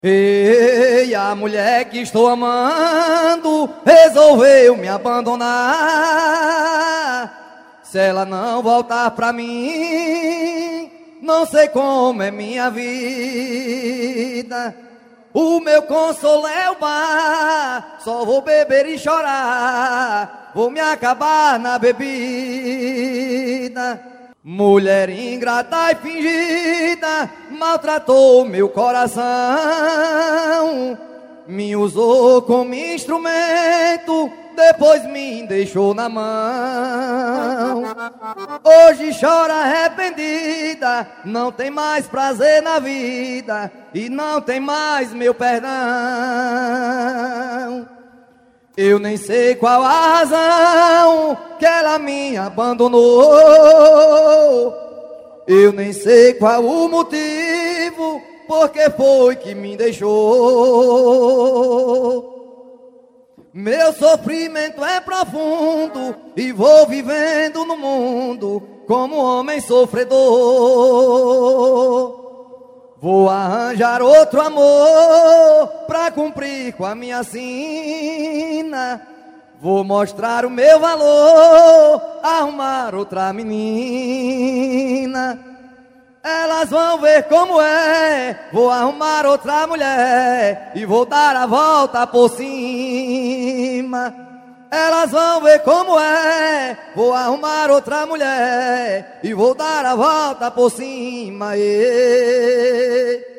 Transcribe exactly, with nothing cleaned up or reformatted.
Ei, a mulher que estou amando resolveu me abandonar. Se ela não voltar pra mim, não sei como é minha vida. O meu consolo é o bar, só vou beber e chorar, vou me acabar na bebida. Mulher ingrata e fingida, maltratou meu coração, me usou como instrumento, depois me deixou na mão. Hoje chora arrependida, não tem mais prazer na vida e não tem mais meu perdão. Eu nem sei qual a razão que ela me abandonou. Eu nem sei qual o motivo, porque foi que me deixou. Meu sofrimento é profundo e vou vivendo no mundo como homem sofredor. Vou arranjar outro amor pra cumprir com a minha sina. Vou mostrar o meu valor, arrumar outra menina. Elas vão ver como é, vou arrumar outra mulher e vou dar a volta por cima. Elas vão ver como é, vou arrumar outra mulher e vou dar a volta por cima. E...